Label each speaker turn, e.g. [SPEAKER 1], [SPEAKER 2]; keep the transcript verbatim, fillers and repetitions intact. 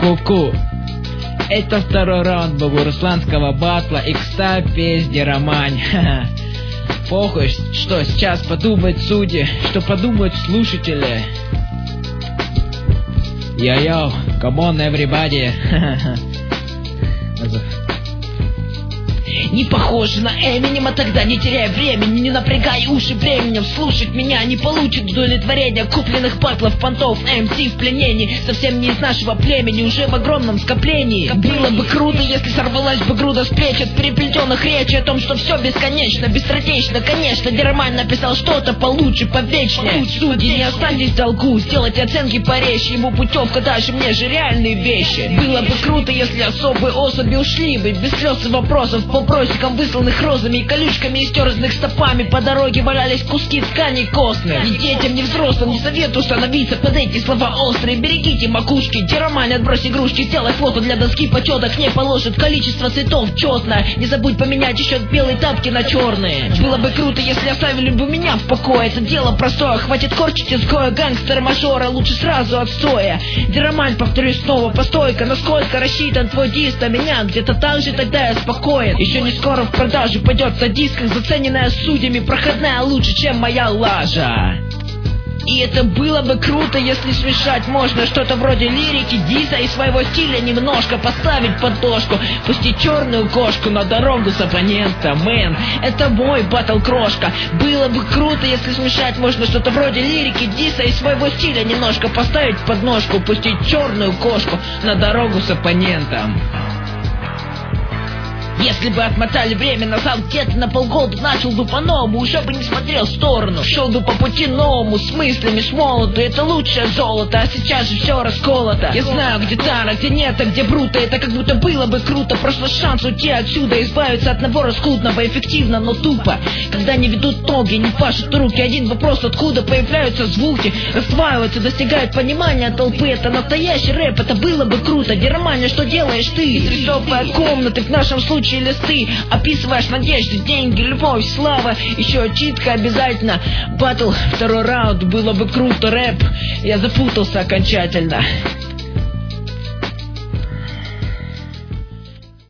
[SPEAKER 1] Ку-ку. Это второй раунд богурусланского батла Икста песни Романь. Похуй, что сейчас подумают судьи, что подумают слушатели. Йо-йо, come on everybody.
[SPEAKER 2] Не похоже на Эминема, тогда не теряй времени, не напрягай уши временем. Слушать меня не получит удовлетворения купленных батлов понтов. эм си в пленении, совсем не из нашего племени, уже в огромном скоплении. Было бы круто, если сорвалась бы груда с плеч от переплетенных речей о том, что все бесконечно, бесстратечно. Конечно, Деромань написал что-то получше, повечнее. Судьи, не останьтесь в долгу, сделайте оценки порезче, ему путевка даже, мне же реальные вещи. Было бы круто, если особые особи ушли бы без слез и вопросов по просекам, высланных розами и колючками, истерзанных стопами. По дороге валялись куски ткани костных. Ни детям, ни взрослым не советую становиться под эти слова острые. Берегите макушки, Деромань, отбрось игрушки, сделай фото для доски почета, к ней положит количество цветов четное. Не забудь поменять еще белые тапки на черные. Было бы круто, если оставили бы меня в покое, это дело простое. Хватит корчить изгоя гангстера-мажора, лучше сразу отстоя. Деромань, повторюсь снова, постойка, насколько рассчитан твой диск на меня, где-то так же тогда я спокоен. Еще не скоро в продажу пойдет на дисках, зацененная судьями, проходная лучше, чем моя лажа. И это было бы круто, если смешать можно что-то вроде лирики, диса и своего стиля немножко поставить подложку, пустить черную кошку на дорогу с оппонента, мэн. Это мой батл крошка. Было бы круто, если смешать можно что-то вроде лирики, диса и своего стиля немножко поставить подножку, пустить черную кошку на дорогу с оппонентом. Если бы отмотали время назад где-то на полгода, начал бы по-новому, уже бы не смотрел в сторону, шел бы по пути новому, с мыслями, с молоду, это лучшее золото, а сейчас же все расколото. Я знаю, где тара, где нет, а где бруто, это как будто было бы круто, просто шанс уйти отсюда, избавиться от набора скудного, эффективно, но тупо. Когда не ведут ноги, не пашут руки, один вопрос, откуда появляются звуки, раздваиваются, достигают понимания толпы, это настоящий рэп, это было бы круто. Деромань, что делаешь ты? Изрисовывая комнаты, в нашем случае листы, описываешь надежды, деньги, любовь, слава, еще читка обязательно. Батл, второй раунд, было бы круто, рэп, я запутался окончательно.